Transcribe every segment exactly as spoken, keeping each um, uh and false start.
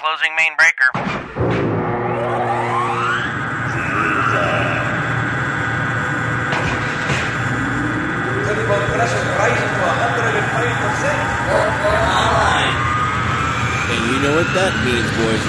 closing main breaker. Pressure rising to one hundred five percent. And you know what that means,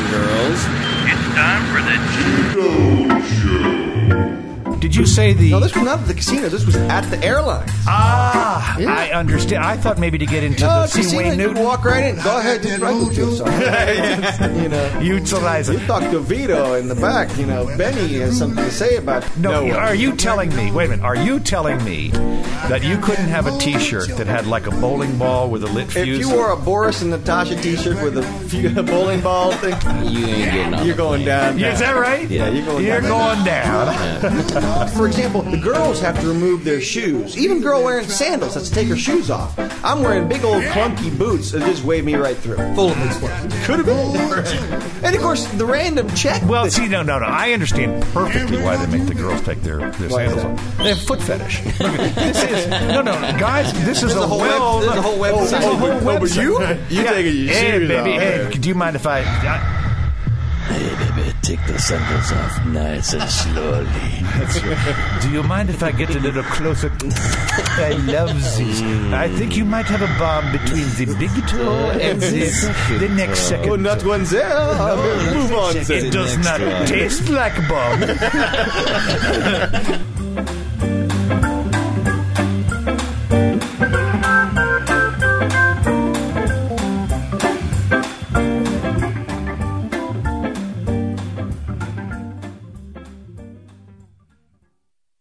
boys and girls. It's time for the Judo Show. Did you say the... No, this was not at the casinos. This was at the airlines. Ah, Yeah. I understand. I thought maybe to get into No, the see casino, Wayne you Newton. walk right in. Go ahead, just right with you. You know, Utilize you it. talk to Vito in the back. You know, Benny has something to say about No, one. are you telling me, wait a minute, are you telling me that you couldn't have a T-shirt that had like a bowling ball with a lit If fuse? you wore a Boris and Natasha T-shirt with a, few, a bowling ball thing, You ain't getting on you're the going plane. down. Yeah, is that right? Yeah, you're going You're down. going down. For example, the girls have to remove their shoes. Even girl wearing sandals has to take her shoes off. I'm wearing big old clunky boots that just wave me right through. Full of boots. Could have been. And of course, the random check. Well, that- see, no, no, no. I understand perfectly why they make the girls take their, their Why is sandals off. They have foot fetish. Look, this is no, no, guys. This is There's a whole well. web- there's a whole website. There's a whole Oh, but website. you? You Yeah. taking your Hey, shoes baby. off. Hey, do you mind if I? I Hey, baby, take the sandals off nice and slowly. Do you mind if I get a little closer? I love this. I think you might have a bomb between the big toe and the, the next second. Oh, not one there. Move on. It does not taste like bomb.